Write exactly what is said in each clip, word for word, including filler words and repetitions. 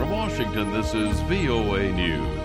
From Washington, this is V O A News.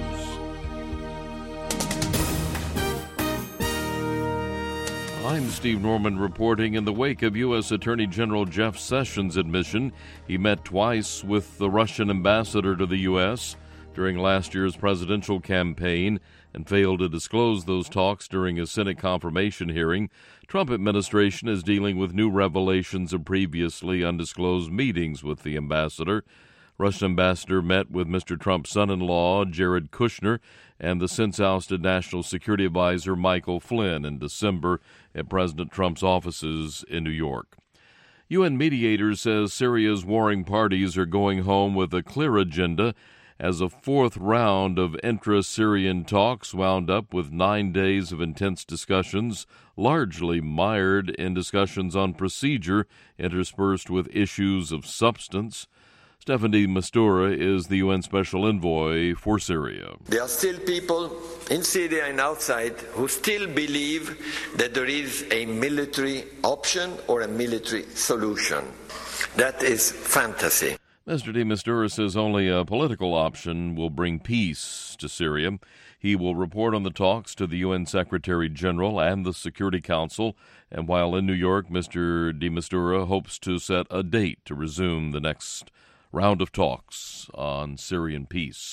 I'm Steve Norman reporting. In the wake of U S Attorney General Jeff Sessions' admission, he met twice with the Russian ambassador to the U S during last year's presidential campaign and failed to disclose those talks during a Senate confirmation hearing. Trump administration is dealing with new revelations of previously undisclosed meetings with the ambassador. Russian ambassador met with Mister Trump's son-in-law, Jared Kushner, and the since-ousted National Security Advisor Michael Flynn in December at President Trump's offices in New York. U N mediators says Syria's warring parties are going home with a clear agenda as a fourth round of intra-Syrian talks wound up with nine days of intense discussions, largely mired in discussions on procedure interspersed with issues of substance. Staffan de Mistura is the U N Special Envoy for Syria. There are still people in Syria and outside who still believe that there is a military option or a military solution. That is fantasy. Mister de Mistura says only a political option will bring peace to Syria. He will report on the talks to the U N Secretary General and the Security Council, and while in New York, Mister de Mistura hopes to set a date to resume the next round of talks on Syrian peace.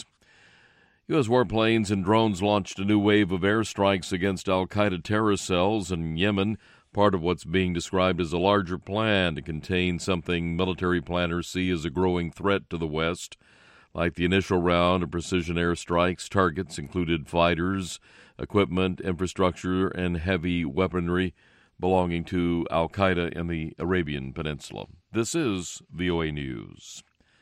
U S warplanes and drones launched a new wave of airstrikes against al-Qaeda terror cells in Yemen, part of what's being described as a larger plan to contain something military planners see as a growing threat to the West. Like the initial round of precision airstrikes, targets included fighters, equipment, infrastructure, and heavy weaponry belonging to al-Qaeda in the Arabian Peninsula. This is V O A News.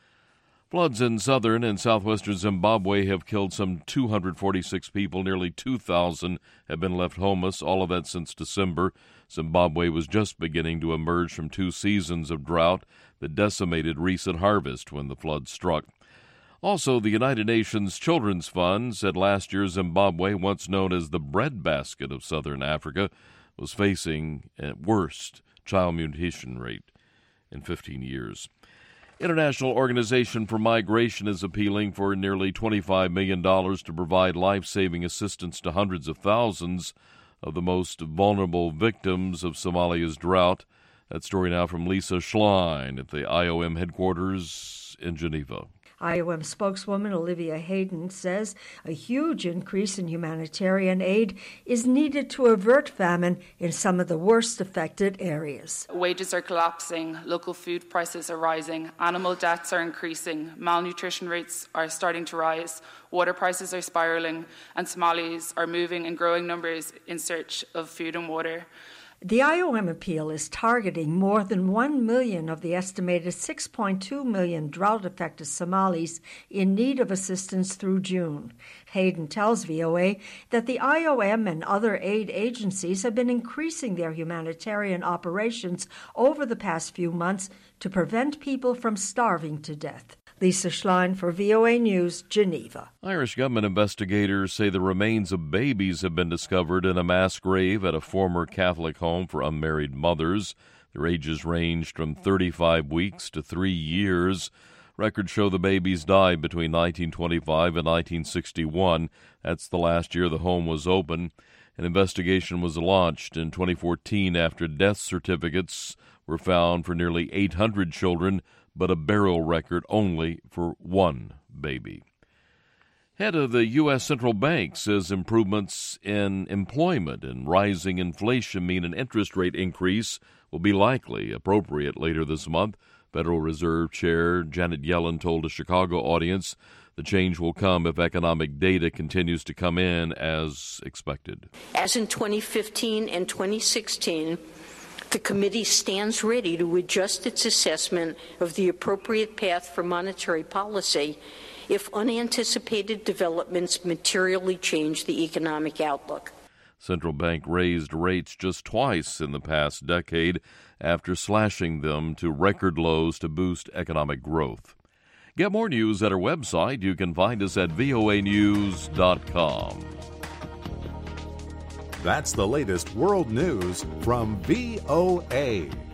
Floods in southern and southwestern Zimbabwe have killed some two hundred forty-six people. Nearly two thousand have been left homeless, all of that since December. Zimbabwe was just beginning to emerge from two seasons of drought that decimated recent harvest when the floods struck. Also, the United Nations Children's Fund said last year Zimbabwe, once known as the breadbasket of southern Africa, was facing at worst child mutilation rate in fifteen years. International Organization for Migration is appealing for nearly twenty-five million dollars to provide life-saving assistance to hundreds of thousands of the most vulnerable victims of Somalia's drought. That story now from Lisa Schlein at the I O M headquarters in Geneva. I O M spokeswoman Olivia Hayden says a huge increase in humanitarian aid is needed to avert famine in some of the worst affected areas. Wages are collapsing, local food prices are rising, animal deaths are increasing, malnutrition rates are starting to rise, water prices are spiraling, and Somalis are moving in growing numbers in search of food and water. The I O M appeal is targeting more than one million of the estimated six point two million drought-affected Somalis in need of assistance through June. Hayden tells V O A that the I O M and other aid agencies have been increasing their humanitarian operations over the past few months to prevent people from starving to death. Lisa Schlein for V O A News, Geneva. Irish government investigators say the remains of babies have been discovered in a mass grave at a former Catholic home for unmarried mothers. Their ages ranged from thirty-five weeks to three years. Records show the babies died between nineteen twenty-five and nineteen sixty-one. That's the last year the home was open. An investigation was launched in twenty fourteen after death certificates were found for nearly eight hundred children, but a burial record only for one baby. Head of the U S Central Bank says improvements in employment and rising inflation mean an interest rate increase will be likely appropriate later this month. Federal Reserve Chair Janet Yellen told a Chicago audience the change will come if economic data continues to come in as expected. As in twenty fifteen and twenty sixteen, the committee stands ready to adjust its assessment of the appropriate path for monetary policy if unanticipated developments materially change the economic outlook. Central Bank raised rates just twice in the past decade after slashing them to record lows to boost economic growth. Get more news at our website. You can find us at V O A news dot com. That's the latest world news from V O A.